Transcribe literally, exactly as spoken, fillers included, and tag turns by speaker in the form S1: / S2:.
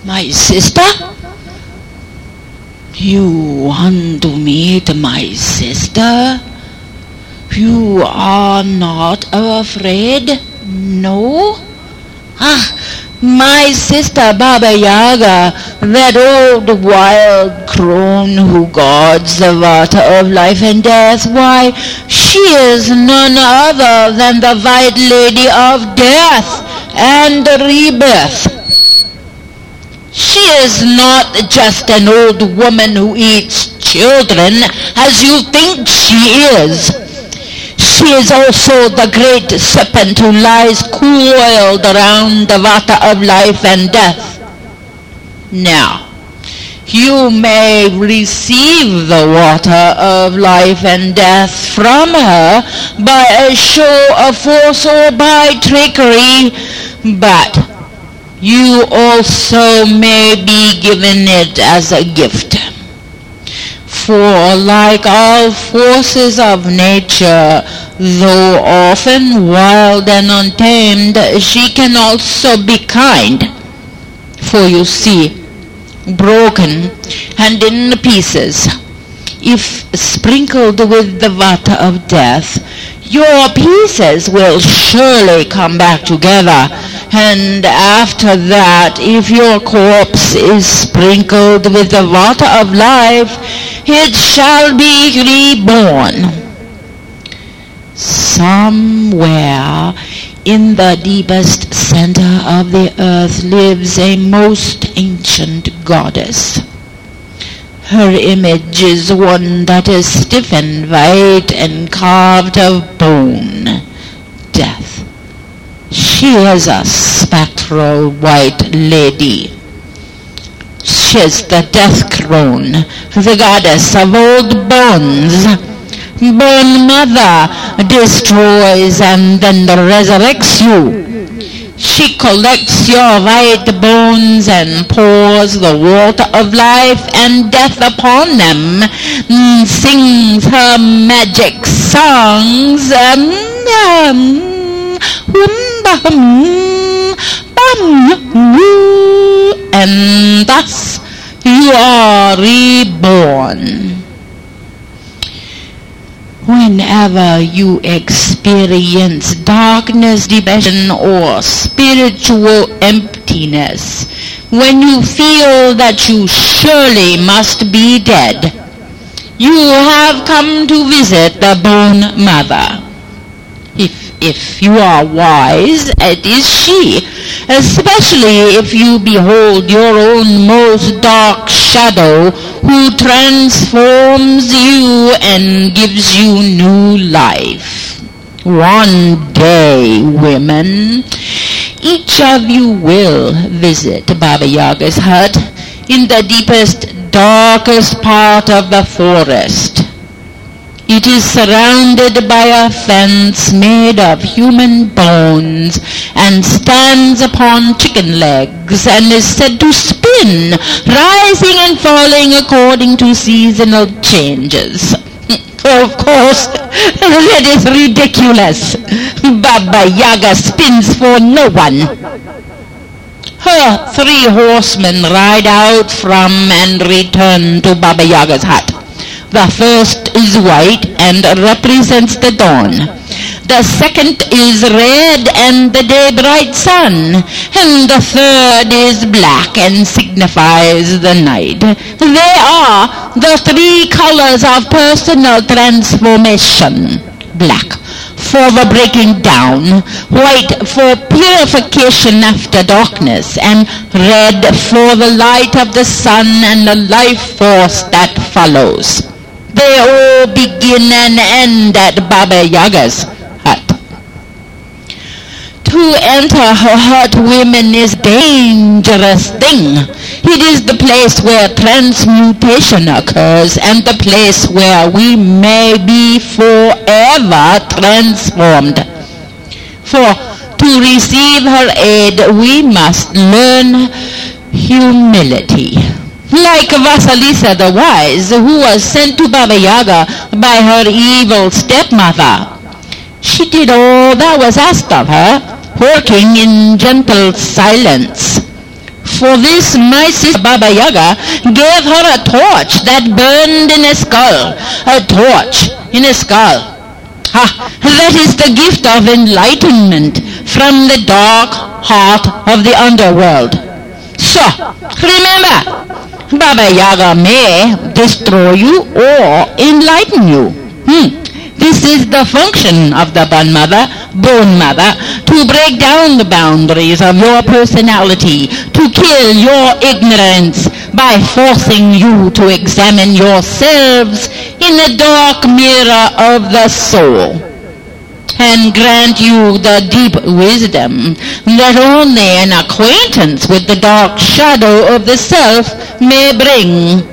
S1: My sister? You want to meet my sister? You are not afraid? No? Ah, my sister Baba Yaga, that old wild crone who guards the water of life and death, why, she is none other than the White Lady of Death and Rebirth. She is not just an old woman who eats children, as you think she is. She is also the great serpent who lies coiled around the water of life and death. Now, you may receive the water of life and death from her by a show of force or by trickery, but you also may be given it as a gift. For like all forces of nature, though often wild and untamed, she can also be kind. For you see, broken and in pieces, if sprinkled with the water of death, your pieces will surely come back together, and after that, if your corpse is sprinkled with the water of life, it shall be reborn. Somewhere in the deepest center of the earth lives a most ancient goddess. Her image is one that is stiff and white and carved of bone, death. She is a spectral white lady. She is the death crone, the goddess of old bones. Bone Mother destroys and then resurrects you. She collects your white bones and pours the water of life and death upon them, and sings her magic songs, um, um, and thus you are reborn. Whenever you experience darkness, depression, or spiritual emptiness, when you feel that you surely must be dead, you have come to visit the Bone Mother. If, if you are wise, it is she, especially if you behold your own most dark shadow, who transforms you and gives you new life. One day, women, each of you will visit Baba Yaga's hut in the deepest, darkest part of the forest. It is surrounded by a fence made of human bones and stands upon chicken legs and is said to spin, rising and falling according to seasonal changes. Of course, that is ridiculous. Baba Yaga spins for no one. Her three horsemen ride out from and return to Baba Yaga's hut. The first is white and represents the dawn. The second is red and the day-bright sun. And the third is black and signifies the night. They are the three colors of personal transformation. Black for the breaking down, white for purification after darkness, and red for the light of the sun and the life force that follows. They all begin and end at Baba Yaga's hut. To enter her hut, women, is a dangerous thing. It is the place where transmutation occurs and the place where we may be forever transformed. For to receive her aid, we must learn humility. Like Vasalisa the wise, who was sent to Baba Yaga by her evil stepmother. She did all that was asked of her, working in gentle silence. For this, my sister Baba Yaga gave her a torch that burned in a skull. A torch in a skull. Ha! That is the gift of enlightenment from the dark heart of the underworld. So, remember, Baba Yaga may destroy you or enlighten you. Hmm. This is the function of the Bon Mother, Bone Mother, to break down the boundaries of your personality, to kill your ignorance by forcing you to examine yourselves in the dark mirror of the soul, and grant you the deep wisdom that only an acquaintance with the dark shadow of the self may bring.